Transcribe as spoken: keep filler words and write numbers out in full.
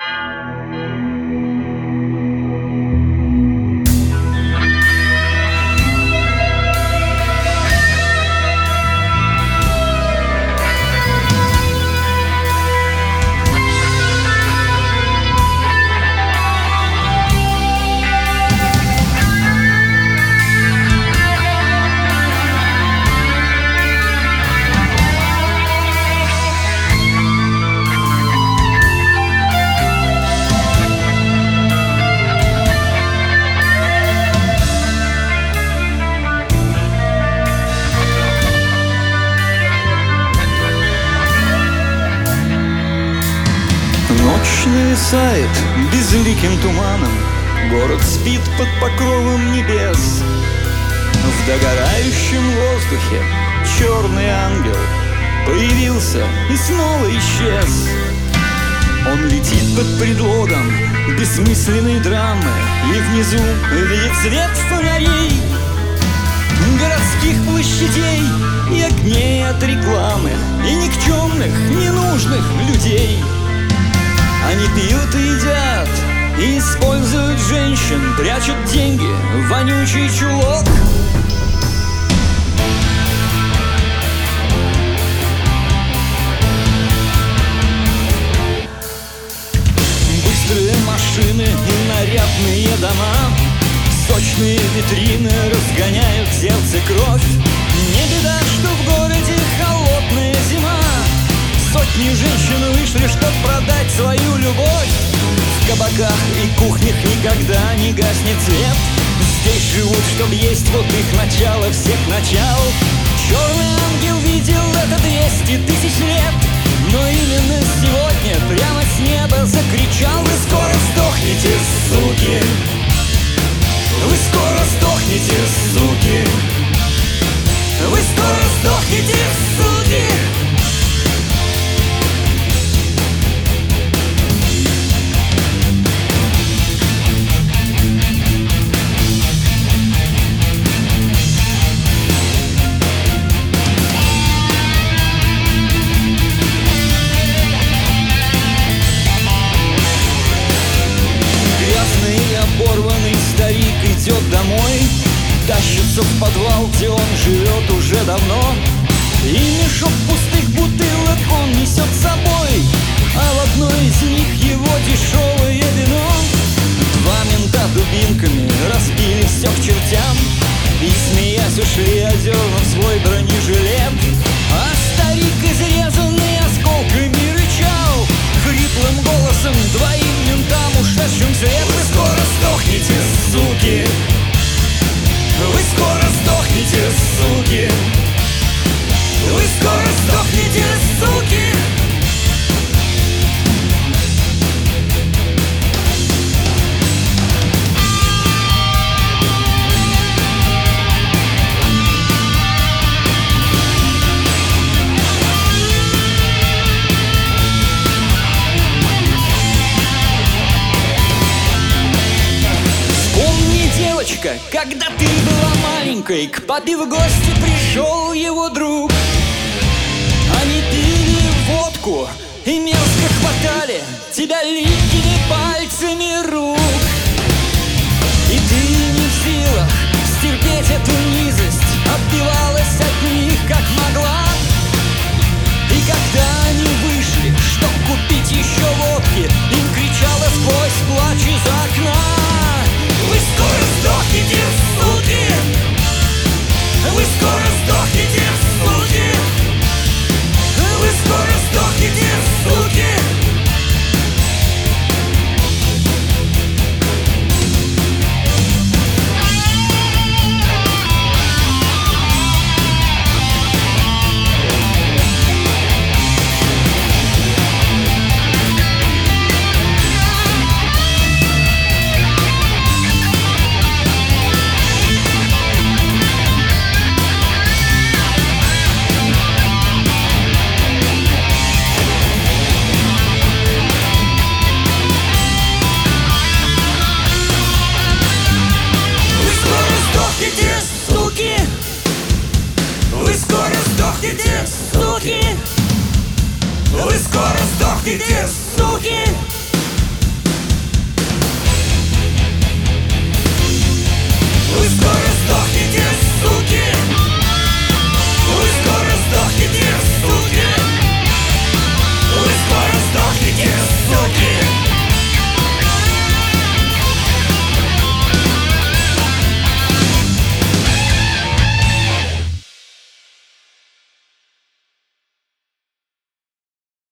Ночь нависает безликим туманом, город спит под покровом небес. В догорающем воздухе черный ангел появился и снова исчез. Он летит под предлогом бессмысленной драмы, и внизу видит свет фонарей, городских площадей и огней от рекламы, и никчемных, ненужных людей. Они пьют и едят, и используют женщин, прячут деньги в вонючий чулок. Быстрые машины и нарядные дома, сочные витрины разгоняют сердце кровь. Не беда, что в городе холодная зима, сотни женщин вышли, чтоб продать свою любовь. В кабаках и кухнях никогда не гаснет свет. Здесь живут, чтоб есть, вот их начало всех начал. Черный ангел видел это двести тысяч лет, но именно сегодня прямо с неба закричал: вы скоро сдохнете, суки! Вы скоро сдохнете, суки! Вы скоро сдохнете, суки! Оборванный старик идет домой, тащится в подвал, где он живет уже давно. И мешок пустых бутылок он несет с собой, а в одной из них его дешевое вино. Два мента дубинками разбили все к чертям и, смеясь, ушли, одернув свой бронежилет. А старик, изрезанный осколками, рычал хриплым голосом двоим ментам, ушедшим вслед: вы скоро сдохнете, суки! Вы скоро сдохнете, суки! Вы скоро сдохнете, суки! Когда ты была маленькой, к папе в гости пришел его друг. Они пили водку и мерзко хватали тебя липкими пальцами рук. И ты не в силах стерпеть эту низость, отбивалась от них как могла. И когда они